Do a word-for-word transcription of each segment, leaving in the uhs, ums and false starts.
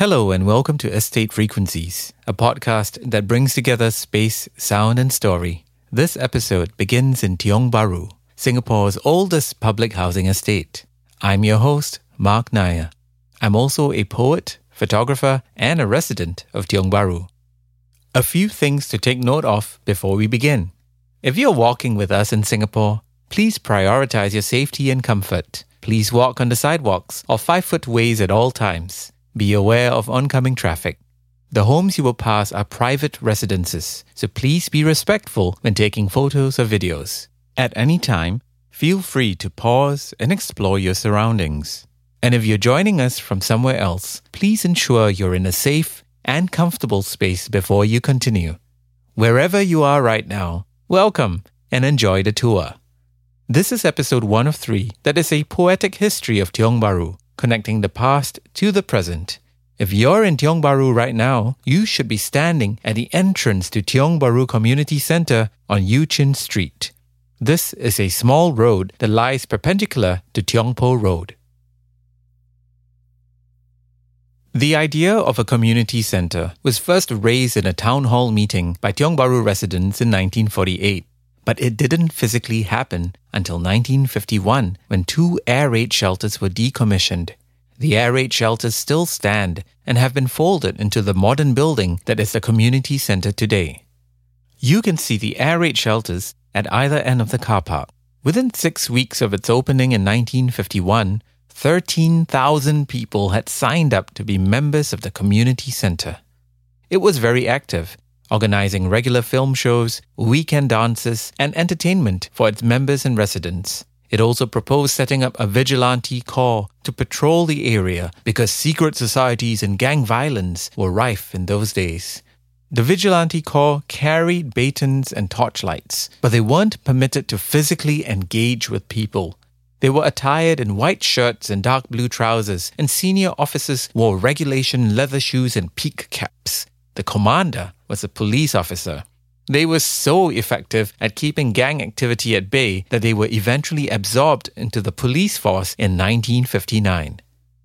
Hello and welcome to Estate Frequencies, a podcast that brings together space, sound and story. This episode begins in Tiong Bahru, Singapore's oldest public housing estate. I'm your host, Mark Nair. I'm also a poet, photographer and a resident of Tiong Bahru. A few things to take note of before we begin. If you're walking with us in Singapore, please prioritize your safety and comfort. Please walk on the sidewalks or five-foot ways at all times. Be aware of oncoming traffic. The homes you will pass are private residences, so please be respectful when taking photos or videos. At any time, feel free to pause and explore your surroundings. And if you're joining us from somewhere else, please ensure you're in a safe and comfortable space before you continue. Wherever you are right now, welcome and enjoy the tour. This is episode one of three that is a poetic history of Tiong Bahru, connecting the past to the present. If you're in Tiong Bahru right now, you should be standing at the entrance to Tiong Bahru Community Centre on Eu Chin Street. This is a small road that lies perpendicular to Tiong Poh Road. The idea of a community centre was first raised in a town hall meeting by Tiong Bahru residents in nineteen forty-eight. But it didn't physically happen until nineteen fifty-one when two air raid shelters were decommissioned. The air raid shelters still stand and have been folded into the modern building that is the community centre today. You can see the air raid shelters at either end of the car park. Within six weeks of its opening in nineteen fifty-one, thirteen thousand people had signed up to be members of the community centre. It was very active, organizing regular film shows, weekend dances, and entertainment for its members and residents. It also proposed setting up a vigilante corps to patrol the area because secret societies and gang violence were rife in those days. The vigilante corps carried batons and torchlights, but they weren't permitted to physically engage with people. They were attired in white shirts and dark blue trousers, and senior officers wore regulation leather shoes and peak caps. The commander was a police officer. They were so effective at keeping gang activity at bay that they were eventually absorbed into the police force in nineteen fifty-nine.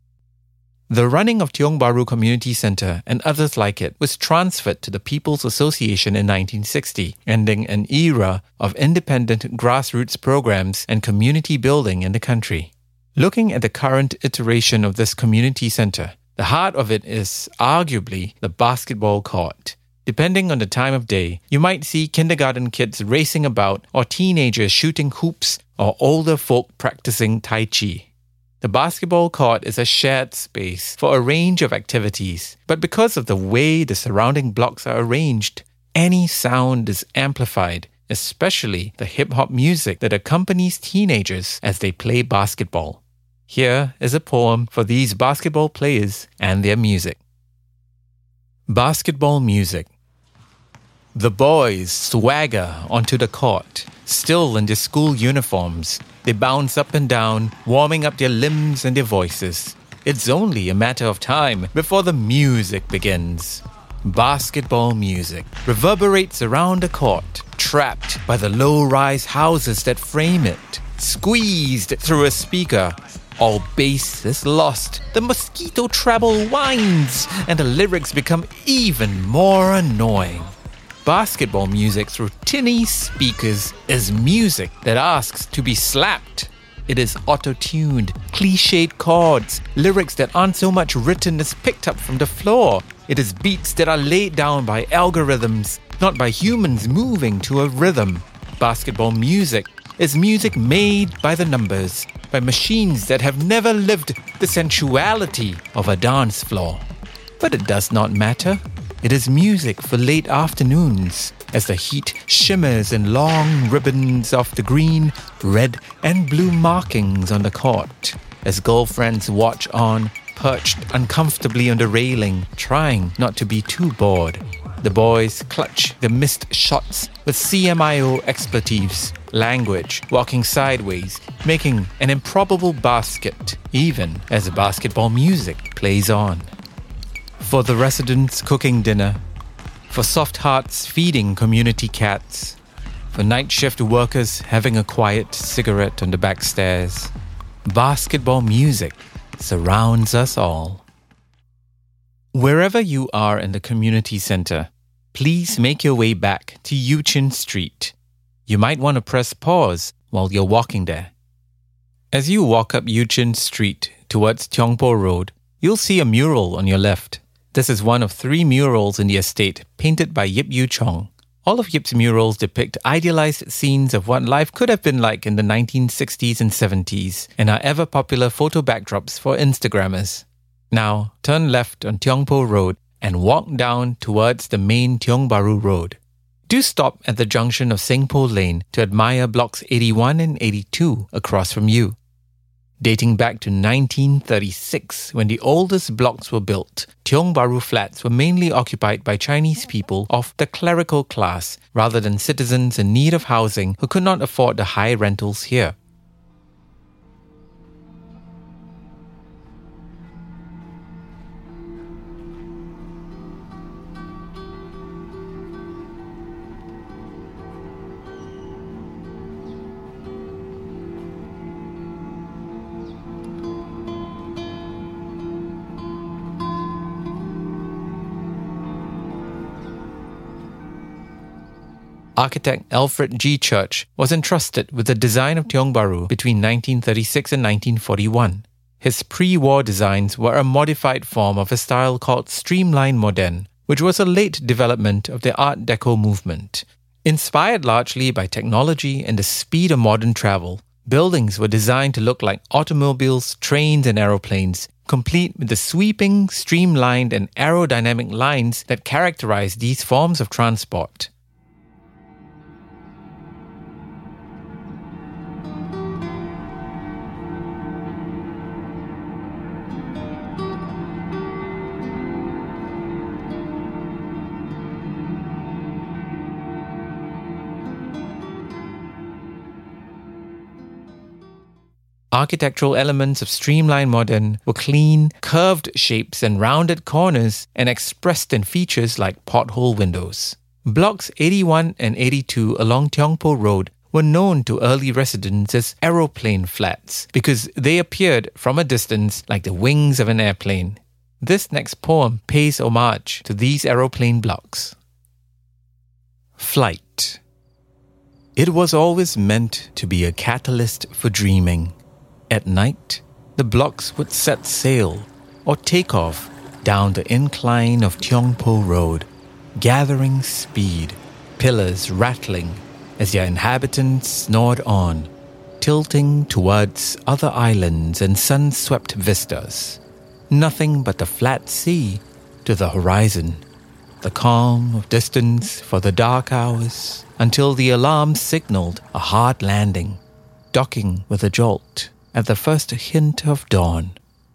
The running of Tiong Bahru Community Centre and others like it was transferred to the People's Association in nineteen sixty, ending an era of independent grassroots programs and community building in the country. Looking at the current iteration of this community centre, the heart of it is arguably the basketball court. Depending on the time of day, you might see kindergarten kids racing about or teenagers shooting hoops or older folk practicing Tai Chi. The basketball court is a shared space for a range of activities, but because of the way the surrounding blocks are arranged, any sound is amplified, especially the hip-hop music that accompanies teenagers as they play basketball. Here is a poem for these basketball players and their music. Basketball music. The boys swagger onto the court, still in their school uniforms. They bounce up and down, warming up their limbs and their voices. It's only a matter of time before the music begins. Basketball music reverberates around the court, trapped by the low-rise houses that frame it, squeezed through a speaker. All bass is lost, the mosquito treble whines, and the lyrics become even more annoying. Basketball music through tinny speakers is music that asks to be slapped. It is auto-tuned, cliched chords, lyrics that aren't so much written as picked up from the floor. It is beats that are laid down by algorithms, not by humans moving to a rhythm. Basketball music is music made by the numbers, by machines that have never lived the sensuality of a dance floor. But it does not matter. It is music for late afternoons, as the heat shimmers in long ribbons of the green, red, and blue markings on the court, as girlfriends watch on, perched uncomfortably on the railing, trying not to be too bored. The boys clutch the missed shots with C M I O expletives, language, walking sideways, making an improbable basket, even as the basketball music plays on. For the residents cooking dinner, for soft hearts feeding community cats, for night shift workers having a quiet cigarette on the back stairs, basketball music surrounds us all. Wherever you are in the community centre, please make your way back to Eu Chin Street. You might want to press pause while you're walking there. As you walk up Eu Chin Street towards Tiong Poh Road, you'll see a mural on your left. This is one of three murals in the estate painted by Yip Yew Chong. All of Yip's murals depict idealized scenes of what life could have been like in the nineteen sixties and seventies and are ever-popular photo backdrops for Instagrammers. Now, turn left on Tiong Poh Road and walk down towards the main Tiong Bahru Road. Do stop at the junction of Seng Poh Lane to admire blocks eighty-one and eighty-two across from you. Dating back to nineteen thirty-six, when the oldest blocks were built, Tiong Bahru flats were mainly occupied by Chinese people of the clerical class rather than citizens in need of housing who could not afford the high rentals here. Architect Alfred G. Church was entrusted with the design of Tiong Bahru between nineteen thirty-six and nineteen forty-one. His pre-war designs were a modified form of a style called Streamline Moderne, which was a late development of the Art Deco movement. Inspired largely by technology and the speed of modern travel, buildings were designed to look like automobiles, trains and aeroplanes, complete with the sweeping, streamlined and aerodynamic lines that characterize these forms of transport. Architectural elements of Streamline Moderne were clean, curved shapes and rounded corners and expressed in features like porthole windows. Blocks eighty-one and eighty-two along Tiong Poh Road were known to early residents as aeroplane flats because they appeared from a distance like the wings of an airplane. This next poem pays homage to these aeroplane blocks. Flight. It was always meant to be a catalyst for dreaming. At night, the blocks would set sail or take off down the incline of Tiong Poh Road, gathering speed, pillars rattling as their inhabitants snored on, tilting towards other islands and sun-swept vistas. Nothing but the flat sea to the horizon, the calm of distance for the dark hours until the alarm signaled a hard landing, docking with a jolt at the first hint of dawn.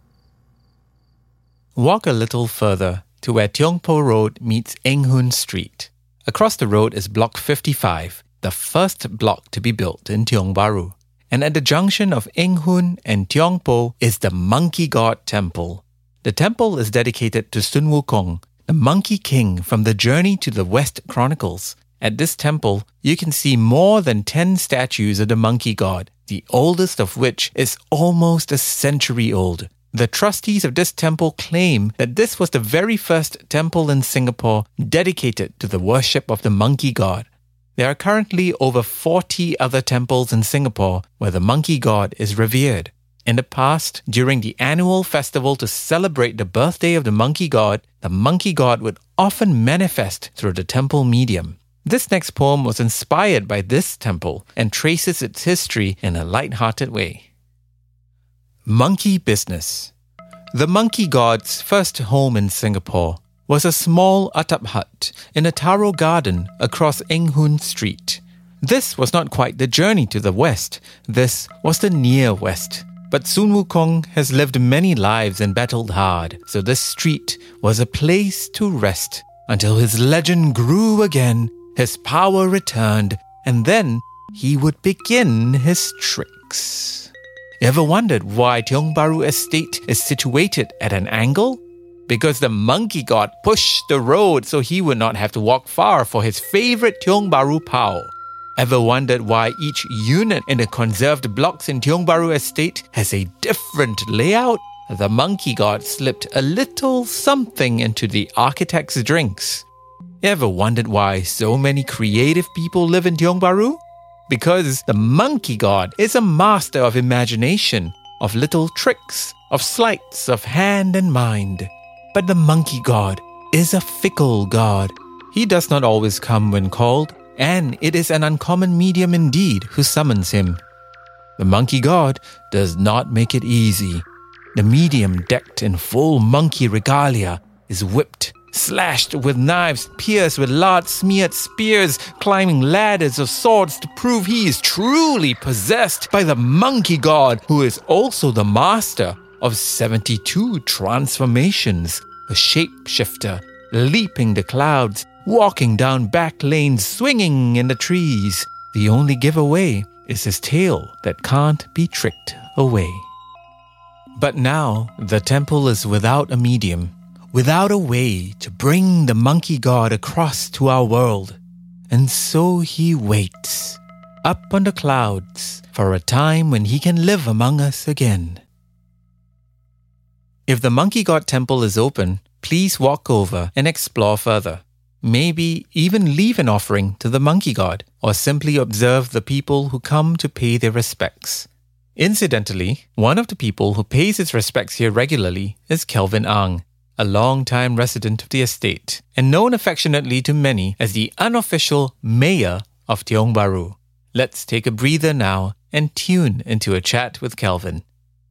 Walk a little further to where Tiong Poh Road meets Eng Hoon Street. Across the road is Block fifty-five, the first block to be built in Tiong Bahru. And at the junction of Eng Hoon and Tiong Poh is the Monkey God Temple. The temple is dedicated to Sun Wukong, the Monkey King from the Journey to the West Chronicles. At this temple, you can see more than ten statues of the Monkey God, the oldest of which is almost a century old. The trustees of this temple claim that this was the very first temple in Singapore dedicated to the worship of the Monkey God. There are currently over forty other temples in Singapore where the Monkey God is revered. In the past, during the annual festival to celebrate the birthday of the Monkey God, the Monkey God would often manifest through the temple medium. This next poem was inspired by this temple and traces its history in a light-hearted way. Monkey Business. The Monkey God's first home in Singapore was a small atap hut in a taro garden across Eng Hoon Street. This was not quite the journey to the west, this was the near west. But Sun Wukong has lived many lives and battled hard, so this street was a place to rest until his legend grew again, his power returned, and then he would begin his tricks. Ever wondered why Tiong Bahru Estate is situated at an angle? Because the Monkey God pushed the road so he would not have to walk far for his favorite Tiong Bahru Pao. Ever wondered why each unit in the conserved blocks in Tiong Bahru Estate has a different layout? the monkey god slipped a little something into the architect's drinks. Ever wondered why so many creative people live in Tiong Bahru? Because the monkey god is a master of imagination, of little tricks, of sleights of hand and mind. But the monkey god is a fickle god. He does not always come when called, and it is an uncommon medium indeed who summons him. The monkey god does not make it easy. The medium, decked in full monkey regalia, is whipped, slashed with knives, pierced with lard-smeared spears, climbing ladders of swords to prove he is truly possessed by the monkey god, who is also the master of seventy-two transformations, a shapeshifter, leaping the clouds, walking down back lanes, swinging in the trees. The only giveaway is his tail that can't be tricked away. But now the temple is without a medium, without a way to bring the monkey god across to our world. And so he waits, up on the clouds, for a time when he can live among us again. If the monkey god temple is open, please walk over and explore further. Maybe even leave an offering to the monkey god, or simply observe the people who come to pay their respects. Incidentally, one of the people who pays his respects here regularly is Kelvin Ang, a long-time resident of the estate, and known affectionately to many as the unofficial mayor of Tiong Bahru. Let's take a breather now and tune into a chat with Kelvin.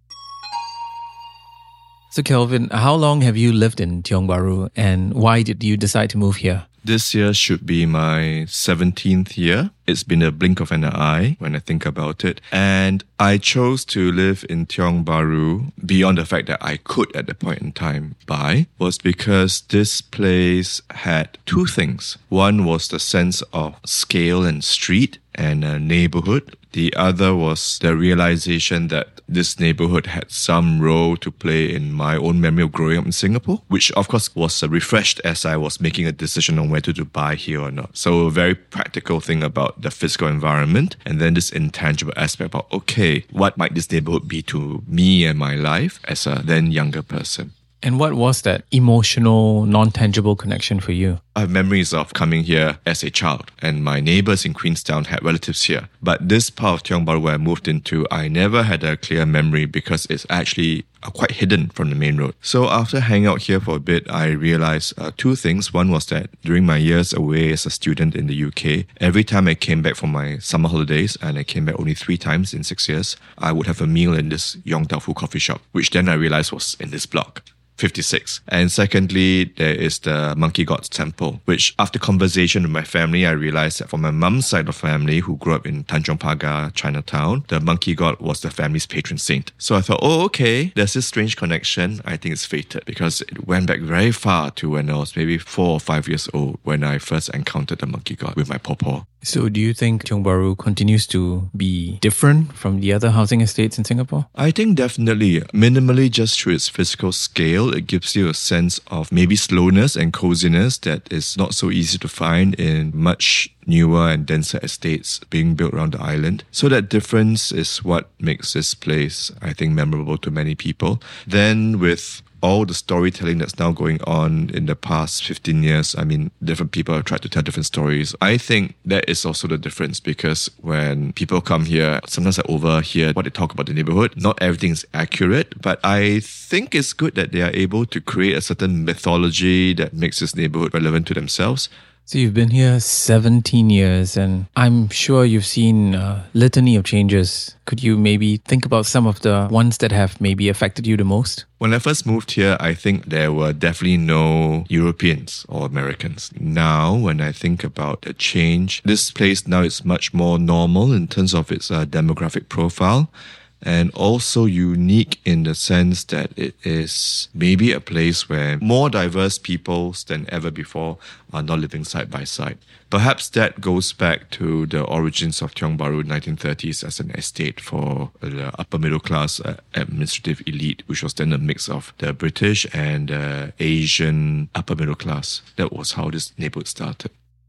So Kelvin, how long have you lived in Tiong Bahru, and why did you decide to move here? This year should be my seventeenth year. It's been a blink of an eye when I think about it. And I chose to live in Tiong Bahru beyond the fact that I could at the point in time buy, was because this place had two things. One was the sense of scale and street and a neighborhood. The other was the realization that this neighborhood had some role to play in my own memory of growing up in Singapore, which of course was refreshed as I was making a decision on whether to buy here or not. So a very practical thing about the physical environment, and then this intangible aspect about, okay, what might this neighborhood be to me and my life as a then younger person? And what was that emotional, non-tangible connection for you? I have memories of coming here as a child, and my neighbours in Queenstown had relatives here. But this part of Tiong Bahru where I moved into, I never had a clear memory because it's actually uh, quite hidden from the main road. So after hanging out here for a bit, I realised uh, two things. One was that during my years away as a student in the U K, every time I came back from my summer holidays, and I came back only three times in six years, I would have a meal in this Yong Tau Foo coffee shop, which then I realised was in this block. fifty-six. And secondly, there is the Monkey God's Temple, which after conversation with my family, I realized that for my mum's side of family, who grew up in Tanjong Pagar, Chinatown, the Monkey God was the family's patron saint. So I thought, oh, okay, there's this strange connection. I think it's fated because it went back very far to when I was maybe four or five years old when I first encountered the Monkey God with my pawpaw. So do you think Tiong Bahru continues to be different from the other housing estates in Singapore? I think definitely. Minimally, just through its physical scale, it gives you a sense of maybe slowness and coziness that is not so easy to find in much newer and denser estates being built around the island. So that difference is what makes this place, I think, memorable to many people. Then with all the storytelling that's now going on in the past fifteen years, I mean, different people have tried to tell different stories. I think that is also the difference because when people come here, sometimes I overhear what they talk about the neighborhood. Not everything is accurate, but I think it's good that they are able to create a certain mythology that makes this neighborhood relevant to themselves. So you've been here seventeen years, and I'm sure you've seen a litany of changes. Could you maybe think about some of the ones that have maybe affected you the most? When I first moved here, I think there were definitely no Europeans or Americans. Now, when I think about the change, this place now is much more normal in terms of its uh, demographic profile. And also unique in the sense that it is maybe a place where more diverse peoples than ever before are now living side by side. Perhaps that goes back to the origins of Tiong Bahru in the nineteen thirties as an estate for the upper middle class uh, administrative elite, which was then a mix of the British and uh, Asian upper middle class. That was how this neighborhood started.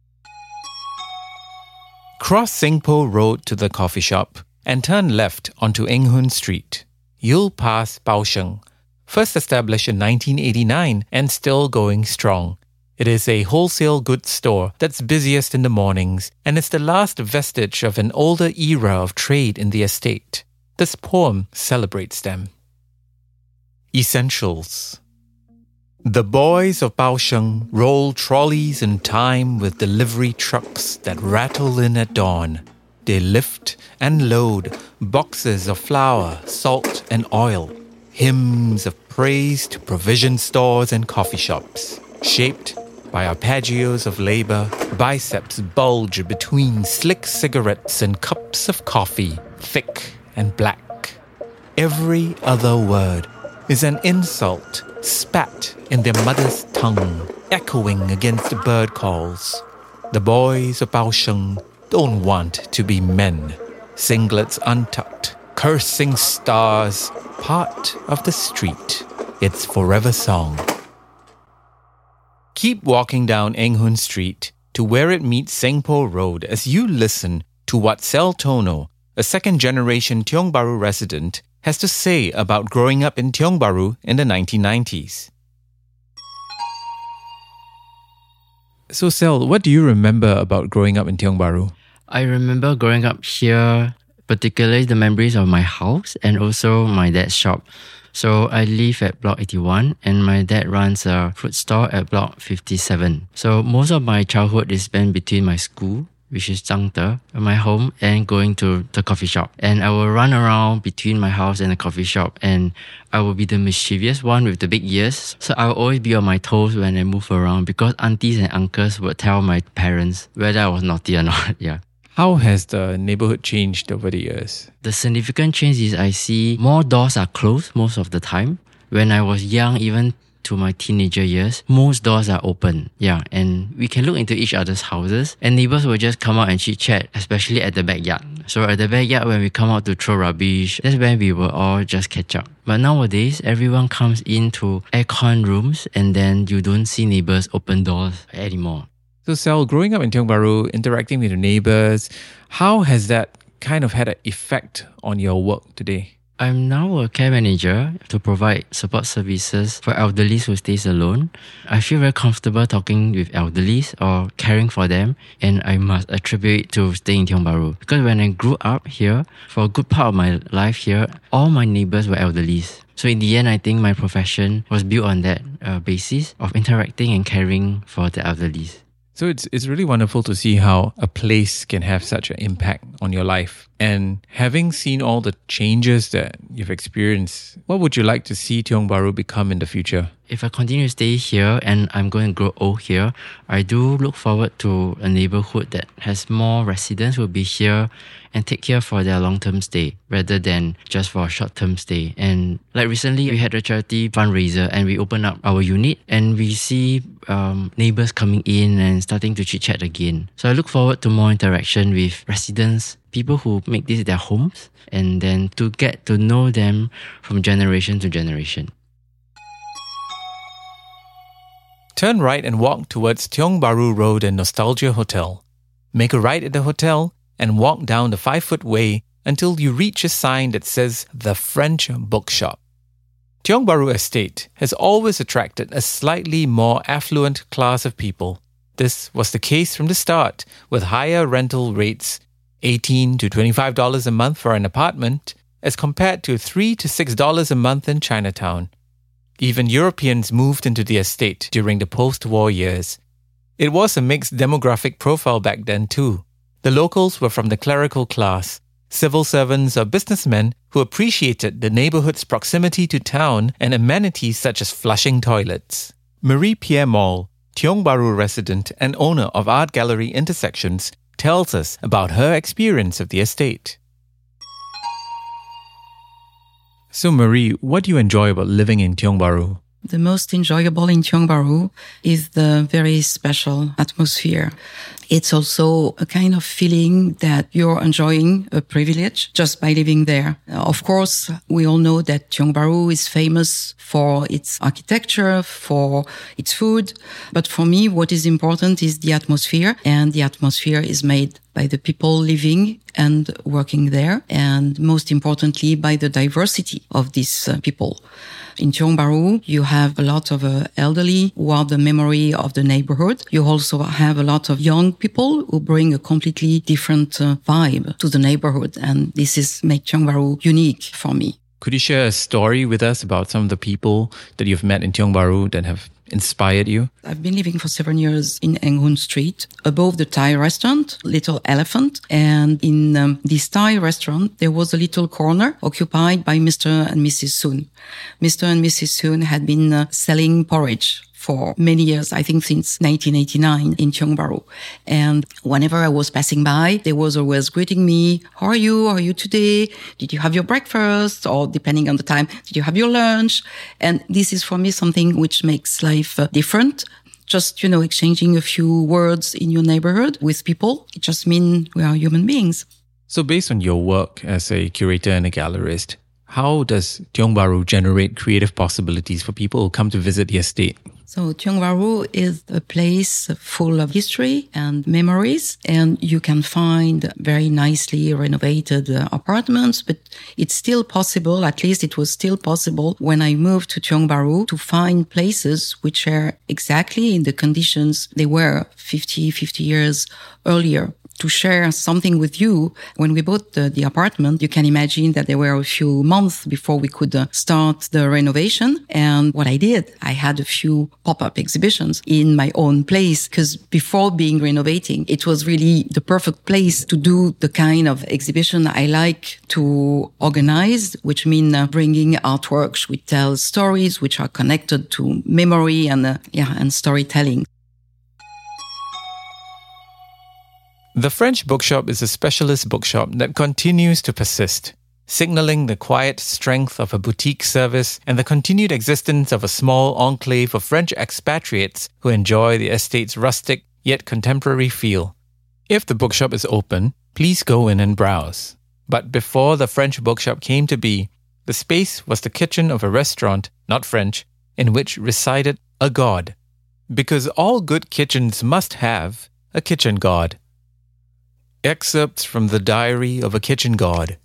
Cross Singpo Road to the coffee shop and turn left onto Eng Hoon Street. You'll pass Baosheng, first established in nineteen eighty-nine and still going strong. It is a wholesale goods store that's busiest in the mornings, and it's the last vestige of an older era of trade in the estate. This poem celebrates them. Essentials. The boys of Baosheng roll trolleys in time with delivery trucks that rattle in at dawn. They lift and load boxes of flour, salt, and oil, hymns of praise to provision stores and coffee shops. Shaped by arpeggios of labor, biceps bulge between slick cigarettes and cups of coffee, thick and black. Every other word is an insult spat in their mother's tongue, echoing against bird calls. The boys of Baosheng don't want to be men. Singlets untucked, cursing stars, part of the street. Its forever song. Keep walking down Eng Hoon Street to where it meets Sengpo Road as you listen to what Sel Tono, a second-generation Tiong Bahru resident, has to say about growing up in Tiong Bahru in the nineteen nineties. So Sel, what do you remember about growing up in Tiong Bahru? I remember growing up here, particularly the memories of my house and also my dad's shop. So I live at Block eighty-one and my dad runs a fruit store at Block fifty-seven. So most of my childhood is spent between my school, which is Zhangde, my home, and going to the coffee shop. And I will run around between my house and the coffee shop, and I will be the mischievous one with the big ears. So I will always be on my toes when I move around because aunties and uncles would tell my parents whether I was naughty or not. Yeah. How has the neighborhood changed over the years? The significant change is I see more doors are closed most of the time. When I was young, even to my teenager years, most doors are open. Yeah, and we can look into each other's houses and neighbors will just come out and chit-chat, especially at the backyard. So at the backyard, when we come out to throw rubbish, that's when we will all just catch up. But nowadays, everyone comes into aircon rooms and then you don't see neighbors open doors anymore. So Sel, growing up in Tiong Bahru, interacting with your neighbors, how has that kind of had an effect on your work today? I'm now a care manager to provide support services for elderlies who stays alone. I feel very comfortable talking with elderlies or caring for them, and I must attribute it to staying in Tiong Bahru. Because when I grew up here, for a good part of my life here, all my neighbors were elderlies. So in the end, I think my profession was built on that uh, basis of interacting and caring for the elderlies. So it's it's really wonderful to see how a place can have such an impact on your life. And having seen all the changes that you've experienced, what would you like to see Tiong Bahru become in the future? If I continue to stay here and I'm going to grow old here, I do look forward to a neighborhood that has more residents who will be here and take care for their long-term stay rather than just for a short-term stay. And like recently, we had a charity fundraiser and we opened up our unit and we see um, neighbors coming in and starting to chit-chat again. So I look forward to more interaction with residents, people who make this their homes, and then to get to know them from generation to generation. Turn right and walk towards Tiong Bahru Road and Nostalgia Hotel. Make a right at the hotel and walk down the five-foot way until you reach a sign that says The French Bookshop. Tiong Bahru Estate has always attracted a slightly more affluent class of people. This was the case from the start, with higher rental rates, eighteen to twenty-five dollars a month for an apartment, as compared to three to six dollars a month in Chinatown. Even Europeans moved into the estate during the post-war years. It was a mixed demographic profile back then too. The locals were from the clerical class, civil servants or businessmen who appreciated the neighborhood's proximity to town and amenities such as flushing toilets. Marie-Pierre Moll, Tiong Bahru resident and owner of Art Gallery Intersections, tells us about her experience of the estate. So Marie, what do you enjoy about living in Tiong Bahru? The most enjoyable in Tiong Bahru is the very special atmosphere. It's also a kind of feeling that you're enjoying a privilege just by living there. Of course, we all know that Tiong Bahru is famous for its architecture, for its food. But for me, what is important is the atmosphere, and the atmosphere is made by the people living and working there, and most importantly, by the diversity of these uh, people. In Tiong Bahru, you have a lot of uh, elderly who are the memory of the neighborhood. You also have a lot of young people who bring a completely different uh, vibe to the neighborhood. And this is make Tiong Bahru unique for me. Could you share a story with us about some of the people that you've met in Tiong Bahru that have inspired you? I've been living for seven years in Eng Hoon Street, above the Thai restaurant, Little Elephant. And in um, this Thai restaurant, there was a little corner occupied by Mister and Missus Soon. Mister and Missus Soon had been uh, selling porridge for many years, I think since nineteen eighty-nine in Tiong Bahru. And whenever I was passing by, they was always greeting me. How are you? How are you today? Did you have your breakfast? Or depending on the time, did you have your lunch? And this is for me something which makes life uh, different. Just, you know, exchanging a few words in your neighborhood with people. It just means we are human beings. So based on your work as a curator and a gallerist, how does Tiong Bahru generate creative possibilities for people who come to visit the estate? So Tiong Bahru is a place full of history and memories, and you can find very nicely renovated uh, apartments, but it's still possible, at least it was still possible when I moved to Tiong Bahru, to find places which are exactly in the conditions they were fifty, fifty years earlier. To share something with you, when we bought the, the apartment, you can imagine that there were a few months before we could uh, start the renovation. And what I did, I had a few pop-up exhibitions in my own place, because before being renovating, it was really the perfect place to do the kind of exhibition I like to organize, which mean uh, bringing artworks which tell stories which are connected to memory and uh, yeah and storytelling. The French Bookshop is a specialist bookshop that continues to persist, signaling the quiet strength of a boutique service and the continued existence of a small enclave of French expatriates who enjoy the estate's rustic yet contemporary feel. If the bookshop is open, please go in and browse. But before the French Bookshop came to be, the space was the kitchen of a restaurant, not French, in which resided a god. Because all good kitchens must have a kitchen god. Excerpts from the Diary of a Kitchen God.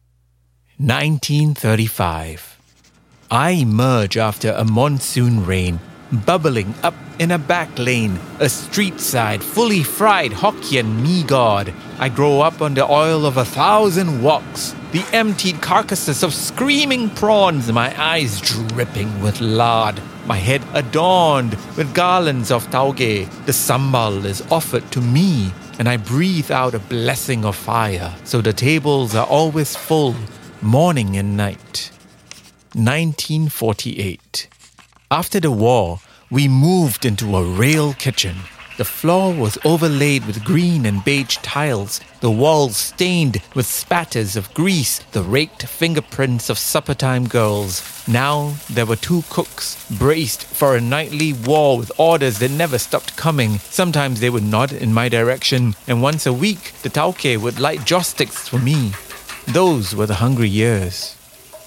nineteen thirty-five. I emerge after a monsoon rain, bubbling up in a back lane, a street side, fully fried Hokkien mee god. I grow up on the oil of a thousand woks, the emptied carcasses of screaming prawns, my eyes dripping with lard, my head adorned with garlands of tauge. The sambal is offered to me, and I breathe out a blessing of fire, so the tables are always full, morning and night. nineteen forty-eight. After the war, we moved into a rail kitchen. The floor was overlaid with green and beige tiles, the walls stained with spatters of grease, the raked fingerprints of supper-time girls. Now there were two cooks, braced for a nightly war with orders that never stopped coming. Sometimes they would nod in my direction, and once a week the tauke would light joss sticks for me. Those were the hungry years.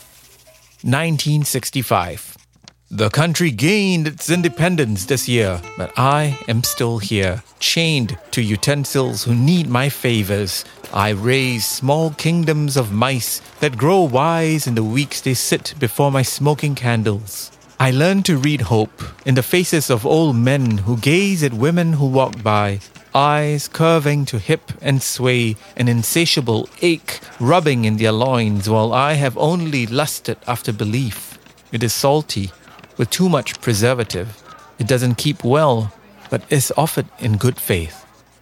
nineteen sixty-five. The country gained its independence this year, but I am still here, chained to utensils who need my favors. I raise small kingdoms of mice that grow wise in the weeks they sit before my smoking candles. I learn to read hope in the faces of old men who gaze at women who walk by, eyes curving to hip and sway, an insatiable ache rubbing in their loins, while I have only lusted after belief. It is salty, with too much preservative. It doesn't keep well, but is offered in good faith.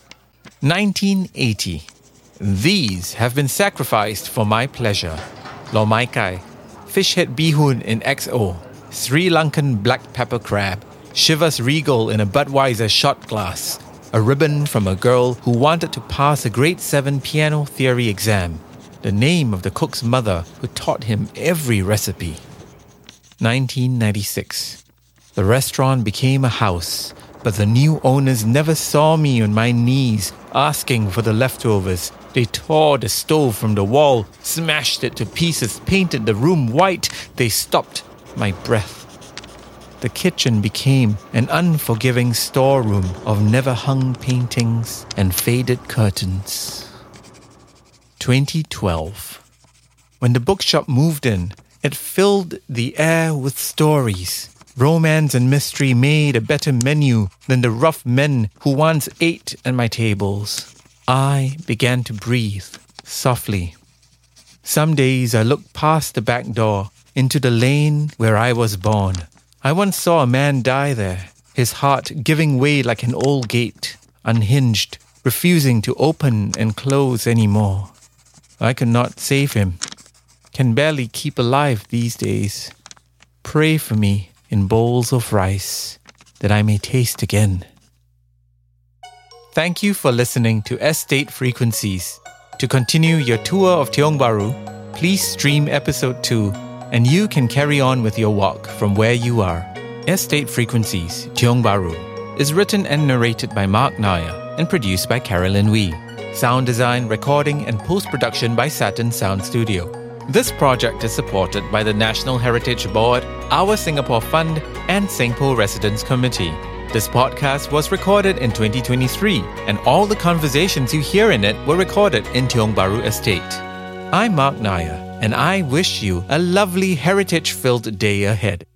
nineteen eighty. These have been sacrificed for my pleasure. Lor mai kai, fish head bihun in X O, Sri Lankan black pepper crab, Chivas Regal in a Budweiser shot glass, a ribbon from a girl who wanted to pass a grade seven piano theory exam, the name of the cook's mother who taught him every recipe. nineteen ninety-six. The restaurant became a house, but the new owners never saw me on my knees asking for the leftovers. They tore the stove from the wall, smashed it to pieces, painted the room white. They stopped my breath. the kitchen became an unforgiving storeroom of never-hung paintings and faded curtains. twenty twelve. When the bookshop moved in, it filled the air with stories. Romance and mystery made a better menu than the rough men who once ate at my tables. I began to breathe softly. Some days I looked past the back door into the lane where I was born. I once saw a man die there, his heart giving way like an old gate, unhinged, refusing to open and close anymore. I could not save him. Can barely keep alive these days. Pray for me in bowls of rice that I may taste again. Thank you for listening to Estate Frequencies. To continue your tour of Tiong Bahru, please stream episode two and you can carry on with your walk from where you are. Estate Frequencies, Tiong Bahru is written and narrated by Mark Nair and produced by Carolyn Wee. Sound design, recording and post-production by Saturn Sound Studio. This project is supported by the National Heritage Board, Our Singapore Fund, and Singapore Residents Committee. This podcast was recorded in twenty twenty-three, and all the conversations you hear in it were recorded in Tiong Bahru Estate. I'm Mark Nair, and I wish you a lovely heritage-filled day ahead.